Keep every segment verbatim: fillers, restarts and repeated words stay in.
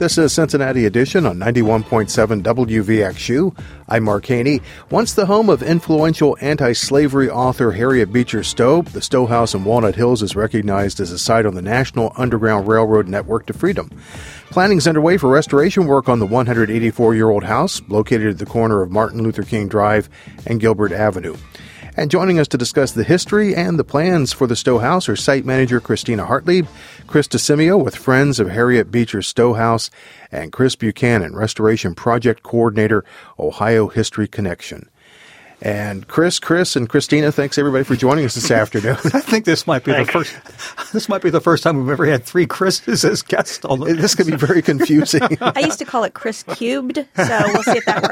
This is Cincinnati Edition on ninety-one point seven W V X U. I'm Mark Haney. Once the home of influential anti-slavery author Harriet Beecher Stowe, the Stowe House in Walnut Hills is recognized as a site on the National Underground Railroad Network to Freedom. Planning is underway for restoration work on the one hundred eighty-four-year-old house located at the corner of Martin Luther King Drive and Gilbert Avenue. And joining us to discuss the history and the plans for the Stowe House are site manager Christina Hartlieb, Chris DeSimio with Friends of Harriet Beecher Stowe House, and Chris Buchanan, Restoration Project Coordinator, Ohio History Connection. And Chris, Chris, and Christina, thanks everybody for joining us this afternoon. I think this might be Thanks. the first. This might be the first time we've ever had three Chris's as guests. On the This could be very confusing. I used to call it Chris Cubed, so we'll see if that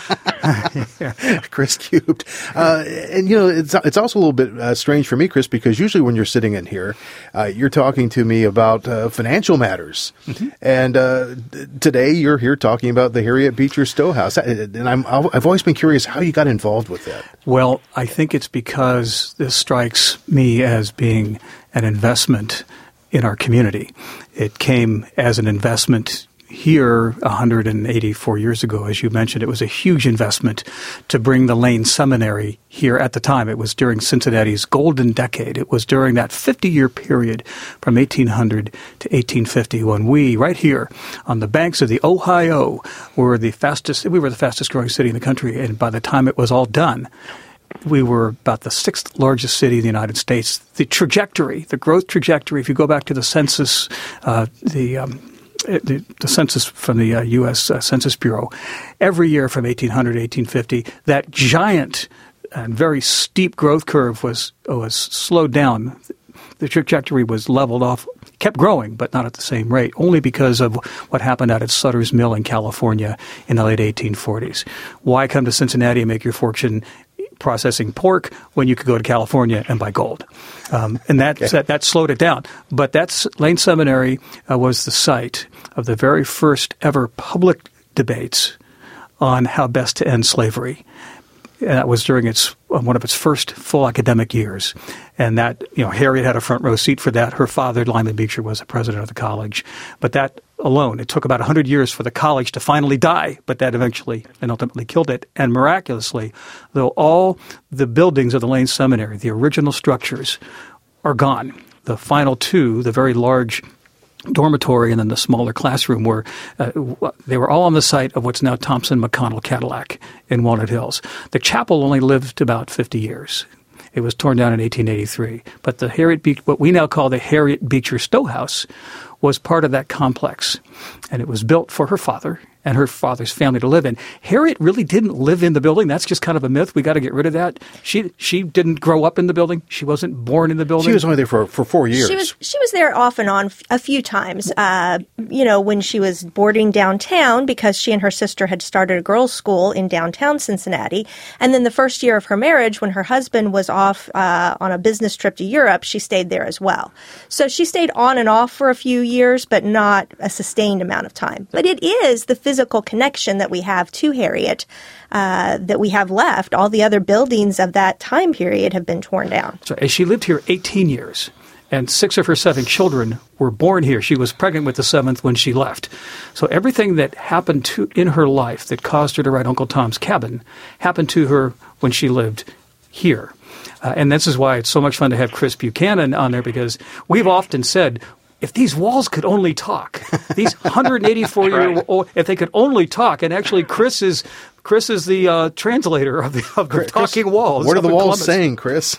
works. Chris Cubed. Uh, and, you know, it's it's also a little bit uh, strange for me, Chris, because usually when you're sitting in here, uh, you're talking to me about uh, financial matters. Mm-hmm. And uh, today you're here talking about the Harriet Beecher Stowe House. And I'm, I've always been curious how you got involved with that. Well, I think it's because this strikes me as being an investment in our community. It came as an investment here one hundred eighty-four years ago, as you mentioned. It was a huge investment to bring the Lane Seminary here at the time. It was during Cincinnati's golden decade. It was during that fifty-year period from eighteen hundred to eighteen fifty when we, right here on the banks of the Ohio, were the fastest, we were the fastest growing city in the country. And by the time it was all done, we were about the sixth largest city in the United States. The trajectory, the growth trajectory, if you go back to the census, uh, the um, The, the census from the uh, U S Uh, Census Bureau, every year from eighteen hundred to eighteen fifty, that giant and very steep growth curve was was slowed down. The trajectory was leveled off, kept growing, but not at the same rate, only because of what happened out at Sutter's Mill in California in the late eighteen forties. Why come to Cincinnati and make your fortune processing pork when you could go to California and buy gold? Um, and that, okay. that that slowed it down. But that's Lane Seminary uh, was the site of the very first ever public debates on how best to end slavery. And that was during its one of its first full academic years. And that, you know, Harriet had a front row seat for that. Her father, Lyman Beecher, was the president of the college. But that alone, it took about one hundred years for the college to finally die, but that eventually and ultimately killed it. And miraculously, though all the buildings of the Lane Seminary, the original structures, are gone. The final two, the very large dormitory and then the smaller classroom were, uh, they were all on the site of what's now Thompson McConnell Cadillac in Walnut Hills. The chapel only lived about fifty years. It was torn down in eighteen eighty-three. But the Harriet Be- what we now call the Harriet Beecher Stowe House was part of that complex. And it was built for her father and her father's family to live in. Harriet really didn't live in the building. That's just kind of a myth. We got to get rid of that. She she didn't grow up in the building. She wasn't born in the building. She was only there for, for four years. She was she was there off and on a few times, uh, you know, when she was boarding downtown because she and her sister had started a girls' school in downtown Cincinnati. And then the first year of her marriage, when her husband was off uh, on a business trip to Europe, she stayed there as well. So she stayed on and off for a few years, but not a sustained amount of time. But it is the physical connection that we have to Harriet uh, that we have left. All the other buildings of that time period have been torn down. So she lived here eighteen years, and six of her seven children were born here. She was pregnant with the seventh when she left. So everything that happened to in her life that caused her to write Uncle Tom's Cabin happened to her when she lived here. Uh, and this is why it's so much fun to have Chris Buchanan on there, because we've often said, if these walls could only talk, these one hundred eighty-four-year-old, if they could only talk, and actually Chris is Chris is the uh, translator of the, of the Chris, talking walls. What are the walls Columbus. saying, Chris?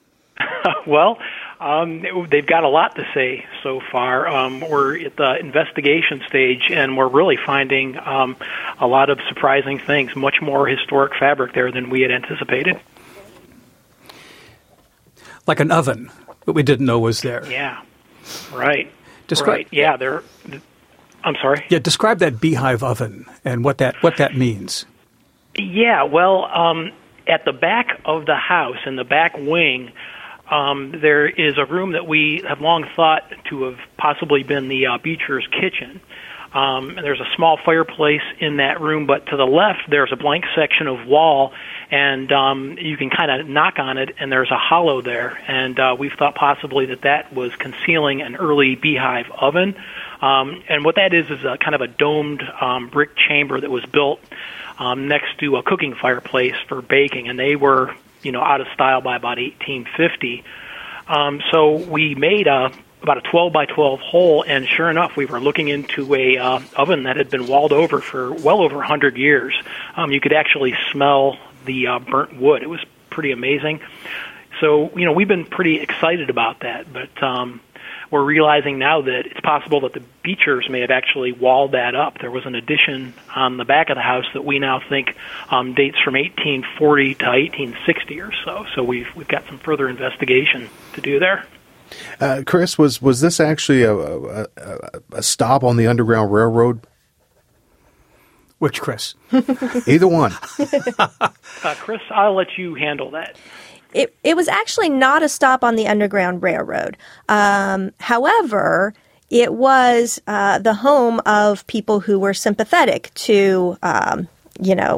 Well, um, they've got a lot to say so far. Um, we're at the investigation stage, and we're really finding um, a lot of surprising things, much more historic fabric there than we had anticipated. Like an oven that we didn't know was there. Yeah. Right. Describe, right. Yeah. They're. I'm sorry. Yeah. Describe that beehive oven and what that what that means. Yeah. Well, um, at the back of the house, in the back wing, um, there is a room that we have long thought to have possibly been the uh, Beecher's kitchen. Um, and there's a small fireplace in that room, but to the left there's a blank section of wall, and um, you can kind of knock on it, and there's a hollow there. And uh, we've thought possibly that that was concealing an early beehive oven. Um, and what that is is a kind of a domed um, brick chamber that was built um, next to a cooking fireplace for baking, and they were, you know, out of style by about eighteen fifty. Um, so we made a about a twelve by twelve hole, and sure enough, we were looking into a uh, oven that had been walled over for well over one hundred years. Um, you could actually smell the uh, burnt wood. It was pretty amazing. So, you know, we've been pretty excited about that, but um, we're realizing now that it's possible that the Beechers may have actually walled that up. There was an addition on the back of the house that we now think um, dates from eighteen forty to eighteen sixty or so. So we've we've got some further investigation to do there. Uh, Chris, was was this actually a, a, a stop on the Underground Railroad? Which Chris? Either one. uh, Chris, I'll let you handle that. It, it was actually not a stop on the Underground Railroad. Um, however, it was uh, the home of people who were sympathetic to, um, you know,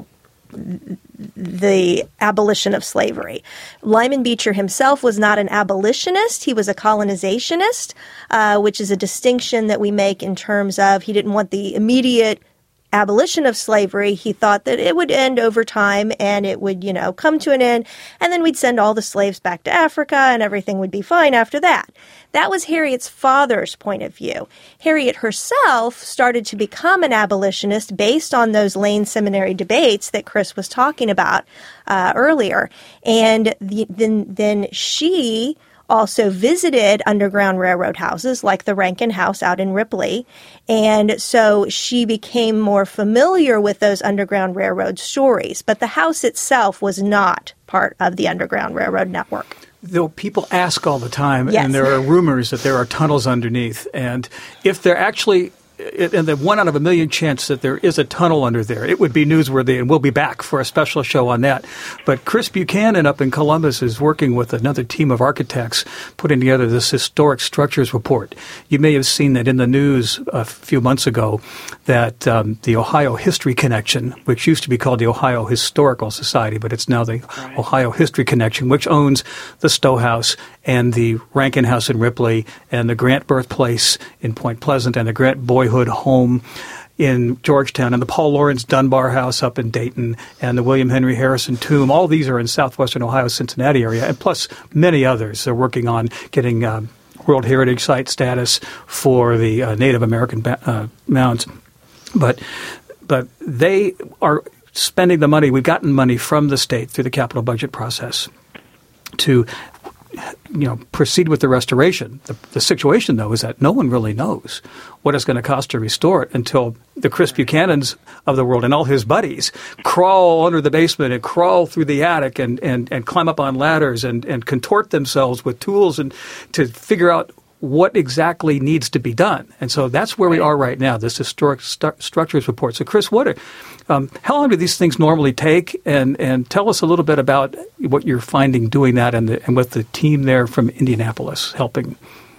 the abolition of slavery. Lyman Beecher himself was not an abolitionist. He was a colonizationist, uh, which is a distinction that we make in terms of he didn't want the immediate abolition of slavery. He thought that it would end over time and it would, you know, come to an end, and then we'd send all the slaves back to Africa and everything would be fine after that. That was Harriet's father's point of view. Harriet herself started to become an abolitionist based on those Lane Seminary debates that Chris was talking about uh, earlier. And the, then, then she also visited Underground Railroad houses like the Rankin House out in Ripley. And so she became more familiar with those Underground Railroad stories. But the house itself was not part of the Underground Railroad network. Though people ask all the time, yes. and there are rumors that there are tunnels underneath. And if they're actually and the one out of a million chance that there is a tunnel under there, it would be newsworthy, and we'll be back for a special show on that. But Chris Buchanan up in Columbus is working with another team of architects putting together this historic structures report. You may have seen that in the news a few months ago that um, the Ohio History Connection, which used to be called the Ohio Historical Society, but it's now the right. Ohio History Connection, which owns the Stowe House and the Rankin House in Ripley and the Grant Birthplace in Point Pleasant and the Grant Boyhood Home in Georgetown and the Paul Lawrence Dunbar House up in Dayton and the William Henry Harrison Tomb. All these are in southwestern Ohio, Cincinnati area, and plus many others. They're working on getting uh, World Heritage Site status for the uh, Native American ba- uh, mounds. But but they are spending the money. We've gotten money from the state through the capital budget process to you know, proceed with the restoration. The, the situation, though, is that no one really knows what it's going to cost to restore it until the Chris Buchanans of the world and all his buddies crawl under the basement and crawl through the attic and, and, and climb up on ladders and, and contort themselves with tools and to figure out what exactly needs to be done. And so that's where we are right now, this historic stu- structures report. So, Chris, what are, um, how long do these things normally take? And, and tell us a little bit about what you're finding doing that and, the, and with the team there from Indianapolis helping.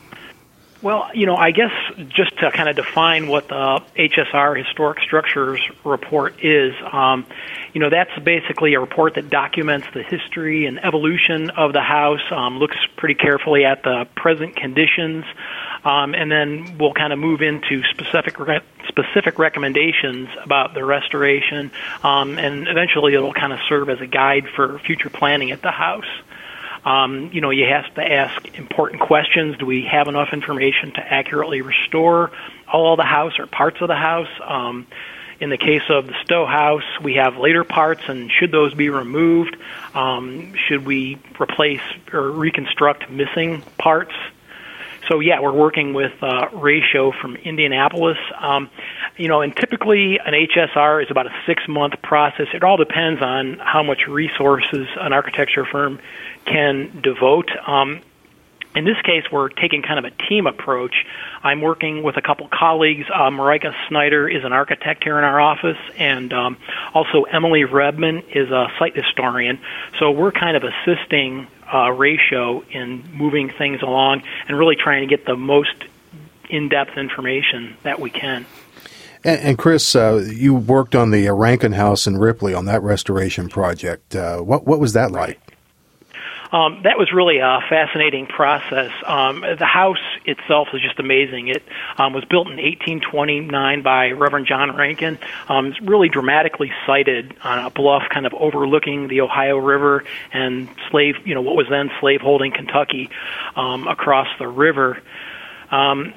Well, you know, I guess just to kind of define what the H S R Historic Structures Report is, um, you know, that's basically a report that documents the history and evolution of the house, um, looks pretty carefully at the present conditions, um, and then we'll kind of move into specific re- specific recommendations about the restoration, um, and eventually it'll kind of serve as a guide for future planning at the house. Um, you know, you have to ask important questions. Do we have enough information to accurately restore all of the house or parts of the house? Um, in the case of the Stowe House, we have later parts, and should those be removed? Um, should we replace or reconstruct missing parts? So, yeah, we're working with uh, Ratio from Indianapolis. Um, you know, and typically an H S R is about a six-month process. It all depends on how much resources an architecture firm can devote. Um, in this case, we're taking kind of a team approach. I'm working with a couple colleagues. Uh, Marika Snyder is an architect here in our office, and um, also Emily Redman is a site historian. So we're kind of assisting uh, Ratio in moving things along and really trying to get the most in-depth information that we can. And, and Chris, uh, you worked on the Rankin House in Ripley on that restoration project. Uh, what what was that like? Um, that was really a fascinating process. Um, the house itself is just amazing. It um, was built in eighteen twenty-nine by Reverend John Rankin. Um, it's really dramatically sited on a bluff kind of overlooking the Ohio River and slave, you know, what was then slaveholding Kentucky um, across the river. Um,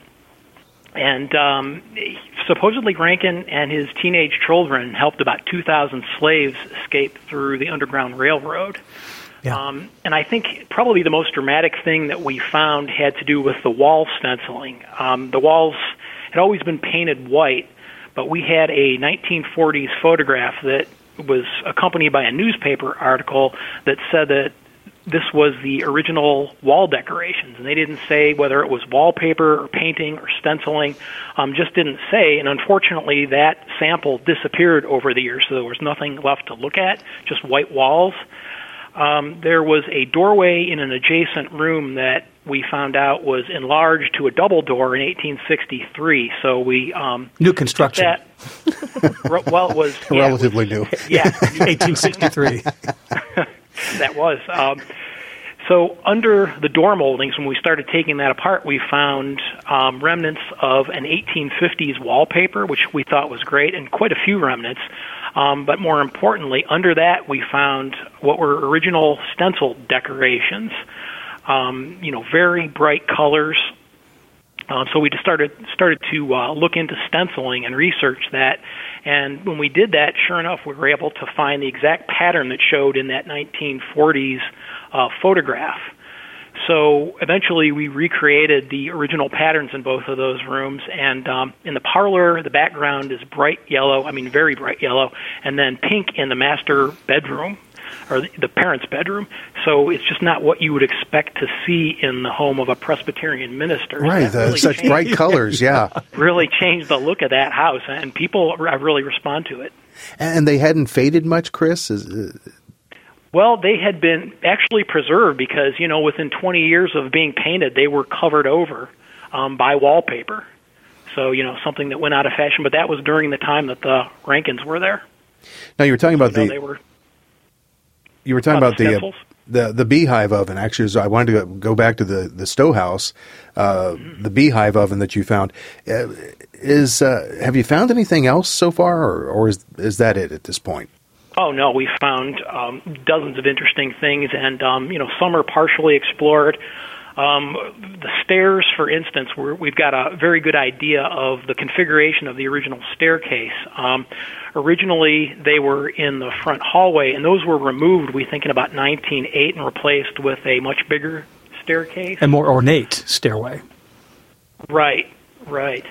and um, supposedly Rankin and his teenage children helped about two thousand slaves escape through the Underground Railroad. Yeah. Um, and I think probably the most dramatic thing that we found had to do with the wall stenciling. Um, the walls had always been painted white, but we had a nineteen forties photograph that was accompanied by a newspaper article that said that this was the original wall decorations, and they didn't say whether it was wallpaper or painting or stenciling, um, just didn't say, and unfortunately that sample disappeared over the years, so there was nothing left to look at, just white walls. Um, there was a doorway in an adjacent room that we found out was enlarged to a double door in eighteen sixty-three. So we um, new construction. That, well, it was yeah, relatively it was, new. Yeah, eighteen sixty-three. That was. Um, so under the door moldings, when we started taking that apart, we found um, remnants of an eighteen fifties wallpaper, which we thought was great, and quite a few remnants. Um, but more importantly, under that we found what were original stencil decorations, um, you know, very bright colors. Um, so we just started started to uh, look into stenciling and research that. And when we did that, sure enough, we were able to find the exact pattern that showed in that nineteen forties uh, photograph. So eventually we recreated the original patterns in both of those rooms, and um, in the parlor, the background is bright yellow, I mean very bright yellow, and then pink in the master bedroom, or the parents' bedroom. So it's just not what you would expect to see in the home of a Presbyterian minister. Right, So really such changed, bright colors, yeah. Really changed the look of that house, and people really respond to it. And they hadn't faded much, Chris? Is, uh... Well, they had been actually preserved because, you know, within twenty years of being painted, they were covered over um, by wallpaper. So, you know, something that went out of fashion. But that was during the time that the Rankins were there. Now, you were talking about you know, the... They were, you were talking about, about the the, uh, the the beehive oven. Actually, so I wanted to go back to the, the Stowe house, uh, mm-hmm. the beehive oven that you found. Uh, is uh, have you found anything else so far, or, or is is that it at this point? Oh, no, we found um, dozens of interesting things, and, um, you know, some are partially explored. Um, the stairs, for instance, we're, we've got a very good idea of the configuration of the original staircase. Um, originally, they were in the front hallway, and those were removed, we think, in about nineteen oh eight and replaced with a much bigger staircase. And more ornate stairway. Right, right.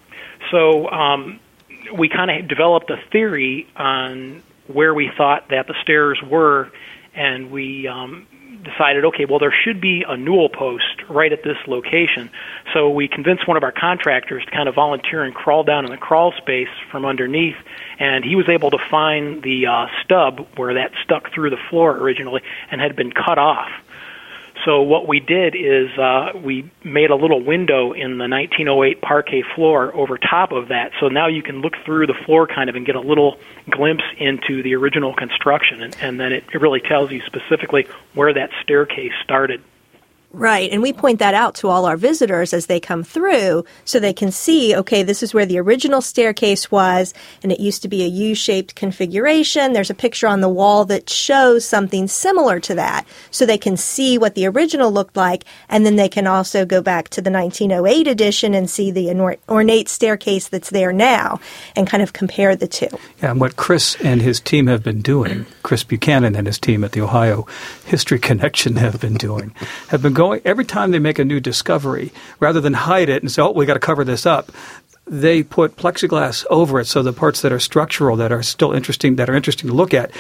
So um, we kind of developed a theory on where we thought that the stairs were, and we um, decided, okay, well, there should be a newel post right at this location. So we convinced one of our contractors to kind of volunteer and crawl down in the crawl space from underneath, and he was able to find the uh, stub where that stuck through the floor originally and had been cut off. So what we did is uh, we made a little window in the nineteen oh eight parquet floor over top of that. So now you can look through the floor kind of and get a little glimpse into the original construction. And, and then it, it really tells you specifically where that staircase started. Right, and we point that out to all our visitors as they come through so they can see, okay, this is where the original staircase was, and it used to be a U-shaped configuration. There's a picture on the wall that shows something similar to that, so they can see what the original looked like, and then they can also go back to the nineteen oh eight edition and see the ornate staircase that's there now and kind of compare the two. Yeah, and what Chris and his team have been doing, Chris Buchanan and his team at the Ohio History Connection have been doing, have been going, every time they make a new discovery, rather than hide it and say, oh, we got to cover this up, they put plexiglass over it so the parts that are structural, that are still interesting, that are interesting to look at,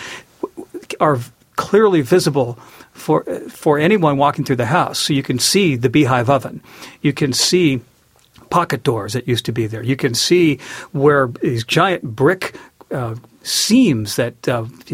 are clearly visible for for anyone walking through the house. So you can see the beehive oven. You can see pocket doors that used to be there. You can see where these giant brick uh, seams that uh,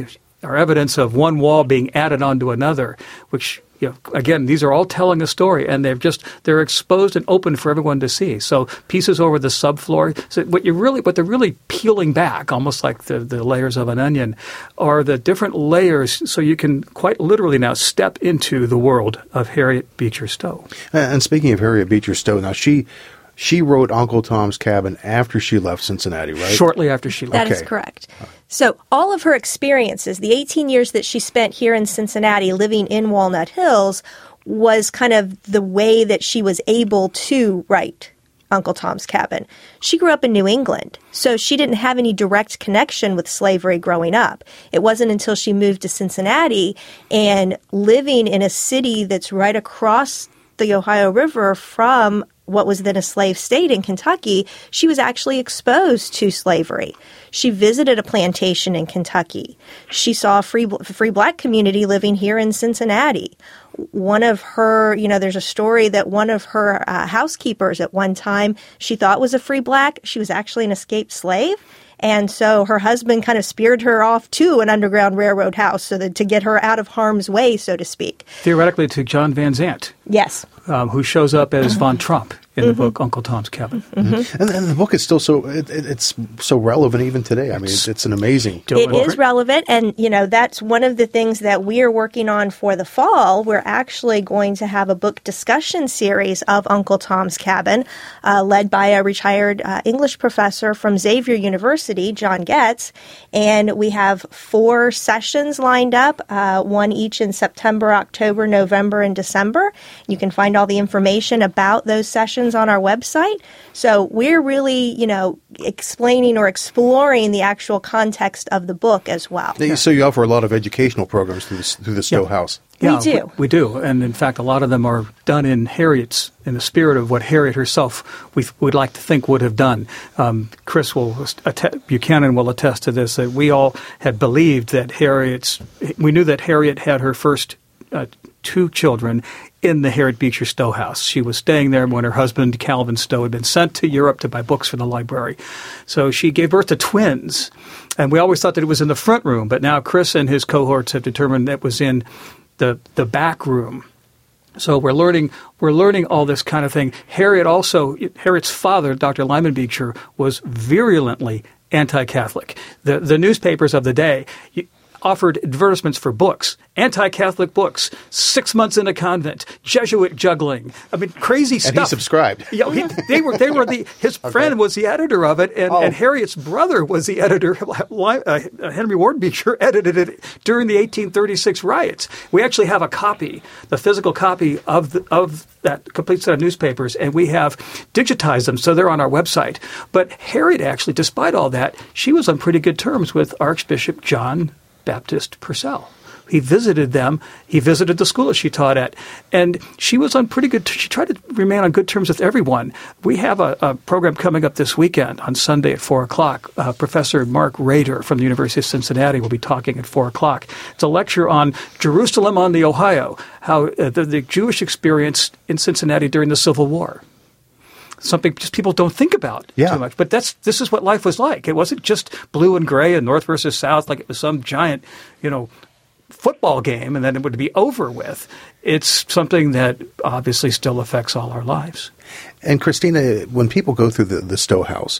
are evidence of one wall being added onto another, which, you know, again, these are all telling a story, and they're just they're exposed and open for everyone to see. So pieces over the subfloor. So what you really, what they're really peeling back, almost like the, the layers of an onion, are the different layers. So you can quite literally now step into the world of Harriet Beecher Stowe. And speaking of Harriet Beecher Stowe, now she. She wrote Uncle Tom's Cabin after she left Cincinnati, right? Shortly after she left. That okay. is correct. So all of her experiences, the eighteen years that she spent here in Cincinnati living in Walnut Hills, was kind of the way that she was able to write Uncle Tom's Cabin. She grew up in New England, so she didn't have any direct connection with slavery growing up. It wasn't until she moved to Cincinnati and living in a city that's right across the Ohio River from what was then a slave state in Kentucky, she was actually exposed to slavery. She visited a plantation in Kentucky. She saw a free, free black community living here in Cincinnati. One of her, you know, there's a story that one of her uh, housekeepers at one time she thought was a free black. She was actually an escaped slave. And so her husband kind of speared her off to an Underground Railroad house so that to get her out of harm's way, so to speak. Theoretically to John Van Zant. Yes. Um, who shows up as Von Trump in mm-hmm. the book Uncle Tom's Cabin. Mm-hmm. And, and the book is still so it, it, it's so relevant even today. I mean, it's, it's an amazing. It is relevant, and you know that's one of the things that we are working on for the fall. We're actually going to have a book discussion series of Uncle Tom's Cabin, uh, led by a retired uh, English professor from Xavier University, John Getz, and we have four sessions lined up, uh, one each in September, October, November, and December. You can find all the information about those sessions on our website. So we're really, you know, explaining or exploring the actual context of the book as well. So you offer a lot of educational programs through the, through the Stowe yeah. House. Yeah, we do. We, we do. And in fact, a lot of them are done in Harriet's, in the spirit of what Harriet herself we would like to think would have done. Um, Chris will, att- Buchanan will attest to this, that we all had believed that Harriet's, we knew that Harriet had her first uh, two children in the Harriet Beecher Stowe house. She was staying there when her husband, Calvin Stowe, had been sent to Europe to buy books for the library. So she gave birth to twins, and we always thought that it was in the front room, but now Chris and his cohorts have determined that it was in the the back room. So we're learning we're learning all this kind of thing. Harriet also, Harriet's father, Doctor Lyman Beecher, was virulently anti-Catholic. The the newspapers of the day offered advertisements for books, anti-Catholic books, six months in a convent, Jesuit juggling. I mean, crazy stuff. And he subscribed. You know, he, they were, they were the, his okay. friend was the editor of it, and, oh. and Harriet's brother was the editor. Uh, Henry Ward Beecher edited it during the eighteen thirty-six riots. We actually have a copy, the physical copy of the, of that complete set of newspapers, and we have digitized them, so they're on our website. But Harriet actually, despite all that, she was on pretty good terms with Archbishop John Baptist Purcell. He visited them. He visited the school that she taught at. And she was on pretty good – she tried to remain on good terms with everyone. We have a, a program coming up this weekend on Sunday at four o'clock. Uh, Professor Mark Rader from the University of Cincinnati will be talking at four o'clock. It's a lecture on Jerusalem on the Ohio, how uh, the, the Jewish experience in Cincinnati during the Civil War. Something just people don't think about yeah. too much. But that's this is what life was like. It wasn't just blue and gray and north versus south like it was some giant, you know, football game and then it would be over with. It's something that obviously still affects all our lives. And Christina, when people go through the, the Stowe House,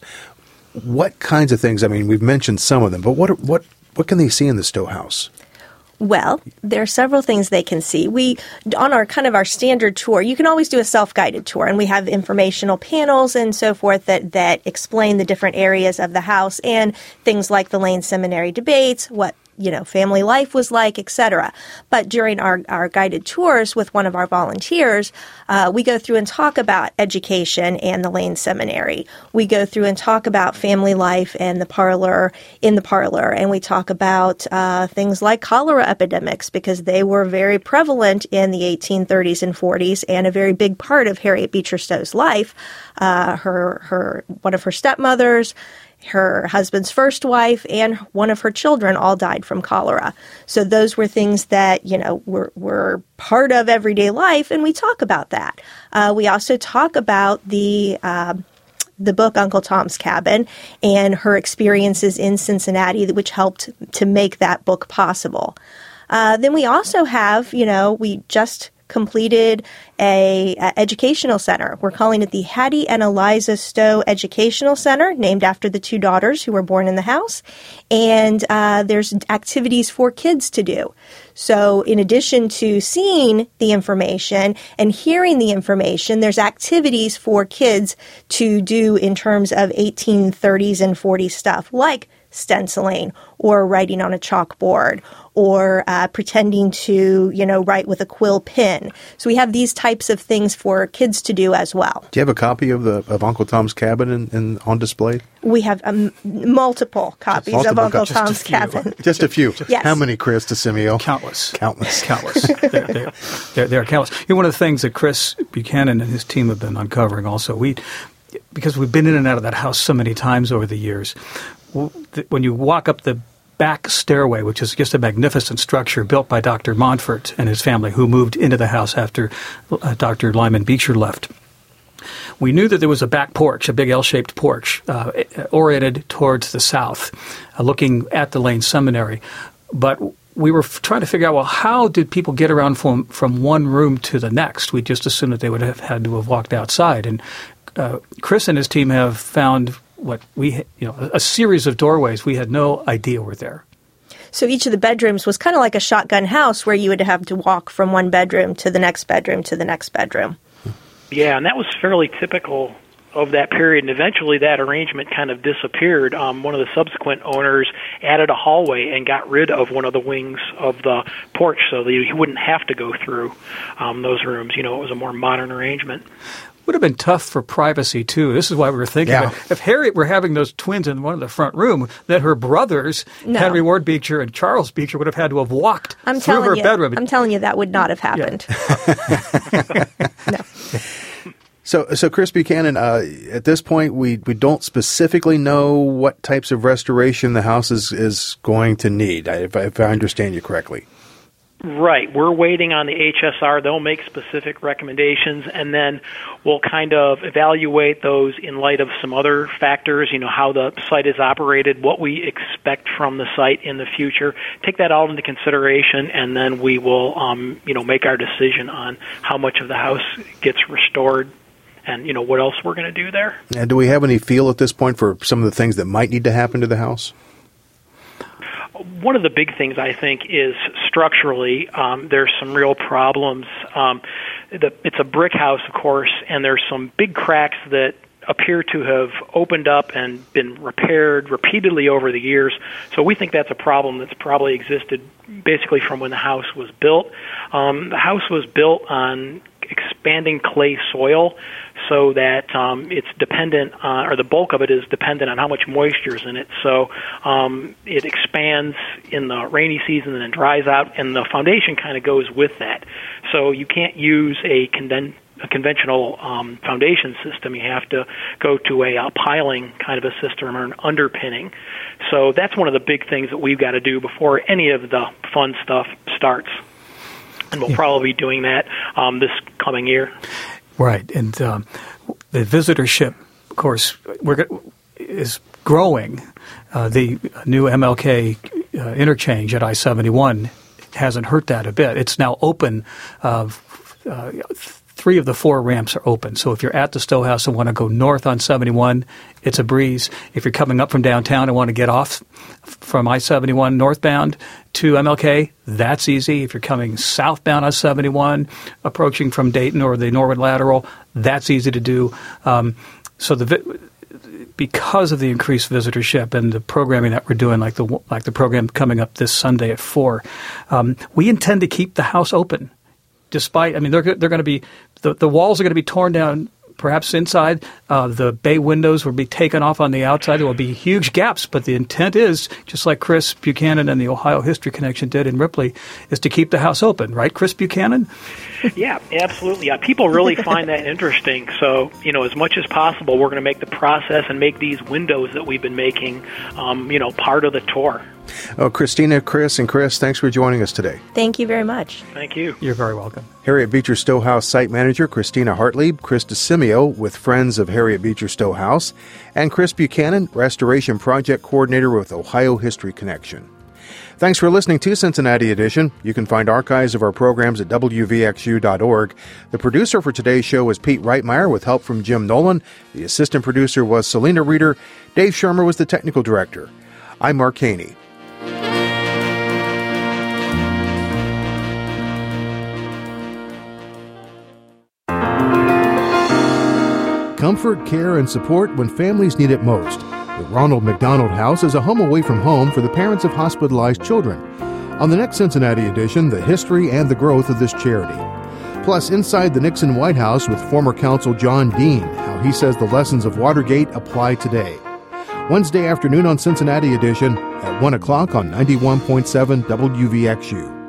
what kinds of things, I mean, we've mentioned some of them, but what what what can they see in the Stowe House? Well, there are several things they can see. We, on our kind of our standard tour, you can always do a self-guided tour, and we have informational panels and so forth that, that explain the different areas of the house and things like the Lane Seminary debates, what you know, family life was like, et cetera. But during our, our guided tours with one of our volunteers, uh, we go through and talk about education and the Lane Seminary. We go through and talk about family life and the parlor, in the parlor, and we talk about uh, things like cholera epidemics because they were very prevalent in the eighteen thirties and forties and a very big part of Harriet Beecher Stowe's life. Uh, her, her, one of her stepmothers, her husband's first wife, and one of her children all died from cholera. So those were things that, you know, were, were part of everyday life, and we talk about that. Uh, we also talk about the uh, the book Uncle Tom's Cabin and her experiences in Cincinnati, which helped to make that book possible. Uh, then we also have, you know, we just completed a, a educational center. We're calling it the Hattie and Eliza Stowe Educational Center, named after the two daughters who were born in the house. And uh, there's activities for kids to do. So in addition to seeing the information and hearing the information, there's activities for kids to do in terms of eighteen thirties and forties stuff, like stenciling or writing on a chalkboard or uh, pretending to, you know, write with a quill pen. So we have these types of things for kids to do as well. Do you have a copy of the of Uncle Tom's Cabin in, in, on display? We have um, multiple copies multiple of Uncle co- Tom's Cabin. Just a few. Yes. How many, Chris DeSimio? Countless. Countless. Countless. they're, they're, they're, they're countless. You know, one of the things that Chris Buchanan and his team have been uncovering also, we because we've been in and out of that house so many times over the years, when you walk up the back stairway, which is just a magnificent structure built by Doctor Montfort and his family, who moved into the house after uh, Doctor Lyman Beecher left. We knew that there was a back porch, a big L-shaped porch, uh, oriented towards the south, uh, looking at the Lane Seminary. But we were f- trying to figure out, well, how did people get around from, from one room to the next? We just assumed that they would have had to have walked outside. And uh, Chris and his team have found what we, you know, a series of doorways we had no idea were there. So each of the bedrooms was kind of like a shotgun house where you would have to walk from one bedroom to the next bedroom to the next bedroom. Yeah, and that was fairly typical of that period, and eventually that arrangement kind of disappeared. Um, one of the subsequent owners added a hallway and got rid of one of the wings of the porch so that he wouldn't have to go through um, those rooms. You know, it was a more modern arrangement. Would have been tough for privacy, too. This is why we were thinking, yeah. about, if Harriet were having those twins in one of the front room, that her brothers, no. Henry Ward Beecher and Charles Beecher, would have had to have walked I'm through her you, bedroom. I'm telling you that would not have happened. Yeah. No. So, so Chris Buchanan, uh, at this point, we, we don't specifically know what types of restoration the house is, is going to need, if I, if I understand you correctly. Right. We're waiting on the H S R. They'll make specific recommendations, and then we'll kind of evaluate those in light of some other factors, you know, how the site is operated, what we expect from the site in the future. Take that all into consideration, and then we will, um, you know, make our decision on how much of the house gets restored and, you know, what else we're going to do there. And do we have any feel at this point for some of the things that might need to happen to the house? One of the big things, I think, is structurally, um, there's some real problems. Um, the, it's a brick house, of course, and there's some big cracks that appear to have opened up and been repaired repeatedly over the years. So we think that's a problem that's probably existed basically from when the house was built. Um, the house was built on expanding clay soil, so that um, it's dependent on, or the bulk of it is dependent on how much moisture is in it. So um, it expands in the rainy season and then dries out, and the foundation kind of goes with that. So you can't use a, conden- a conventional um, foundation system. You have to go to a, a piling kind of a system or an underpinning. So that's one of the big things that we've got to do before any of the fun stuff starts. And we'll yeah. probably be doing that um, this coming year. Right, and um, the visitorship, of course, we're, is growing. Uh, the new M L K uh, interchange at I seventy-one hasn't hurt that a bit. It's now open. Uh, uh, three of the four ramps are open. So if you're at the Stowe House and want to go north on seventy-one, it's a breeze. If you're coming up from downtown and want to get off from I seventy-one northbound to M L K, that's easy. If you're coming southbound on seventy-one, approaching from Dayton or the Norwood Lateral, that's easy to do. Um, so the because of the increased visitorship and the programming that we're doing, like the like the program coming up this Sunday at four, um, we intend to keep the house open. Despite, I mean, they're they're going to be the, the walls are going to be torn down, perhaps inside. Uh, the bay windows will be taken off on the outside. There will be huge gaps, but the intent is, just like Chris Buchanan and the Ohio History Connection did in Ripley, is to keep the house open, right, Chris Buchanan? Yeah, absolutely. Yeah, people really find that interesting. So, you know, as much as possible, we're going to make the process and make these windows that we've been making, um, you know, part of the tour. Oh, Christina, Chris, and Chris, thanks for joining us today. Thank you very much. Thank you. You're very welcome. Harriet Beecher Stowe House Site Manager Christina Hartlieb, Chris DeSimio with Friends of Harriet Beecher Stowe House, and Chris Buchanan, Restoration Project Coordinator with Ohio History Connection. Thanks for listening to Cincinnati Edition. You can find archives of our programs at W V X U dot org. The producer for today's show was Pete Reitmeyer with help from Jim Nolan. The assistant producer was Selena Reeder. Dave Shermer was the technical director. I'm Mark Haney. Comfort, care, and support when families need it most. The Ronald McDonald House is a home away from home for the parents of hospitalized children. On the next Cincinnati edition, the history and the growth of this charity. Plus, inside the Nixon White House with former counsel John Dean, how he says the lessons of Watergate apply today. Wednesday afternoon on Cincinnati edition at one o'clock on ninety-one point seven W V X U.